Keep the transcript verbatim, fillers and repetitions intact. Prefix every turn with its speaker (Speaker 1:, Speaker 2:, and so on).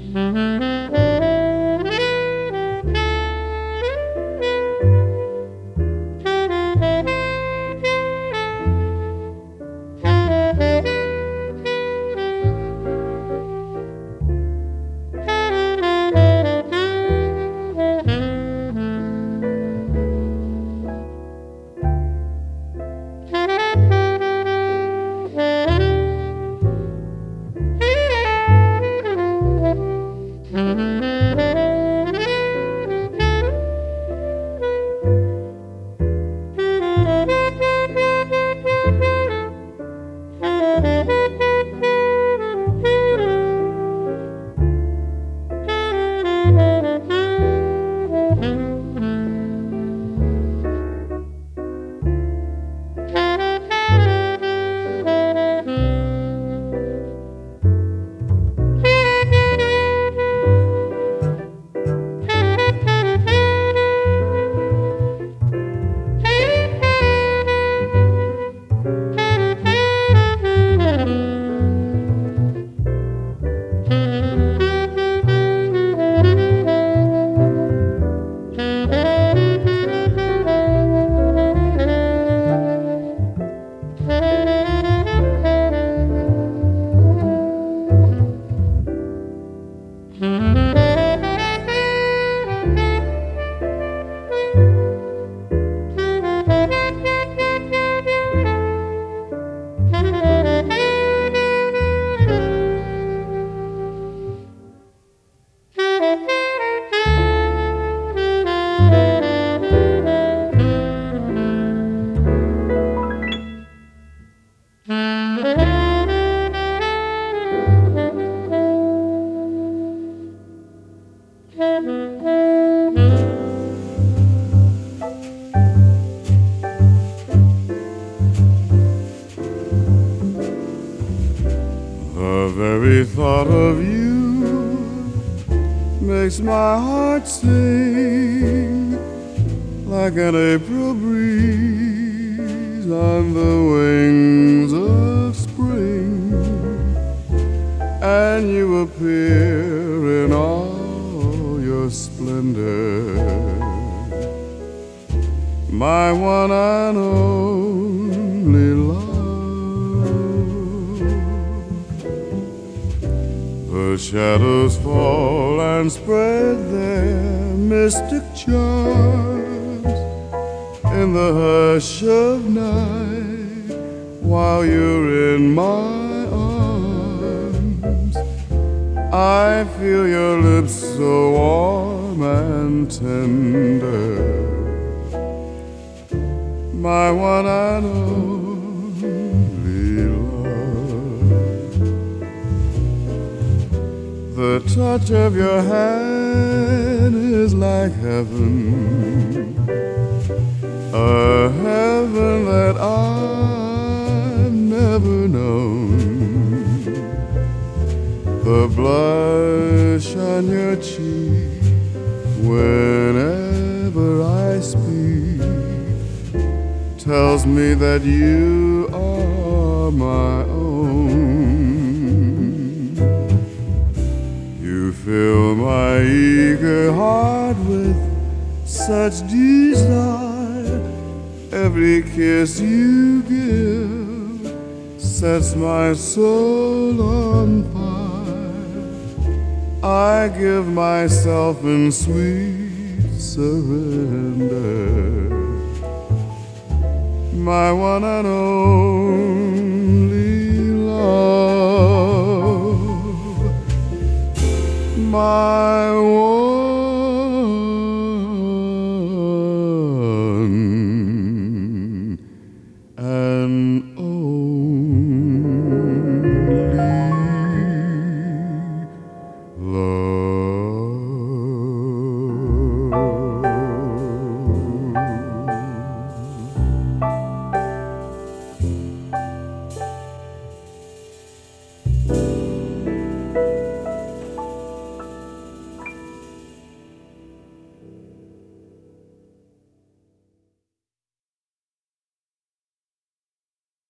Speaker 1: The very thought of you makes my heart sing like an April breeze on the wings of spring, and you appear in all your splendor, my one and only love. The shadows fall and spread their mystic charms in the hush of night while you're in my arms. I feel your lips so warm and tender, my one and only love. The touch of your hand is like heaven, a heaven that I've never known. The blush on your cheek whenever I speak tells me that you are my own. You fill my eager heart with such desire. Every kiss you give sets my soul on fire. I give myself in sweet surrender, my one and only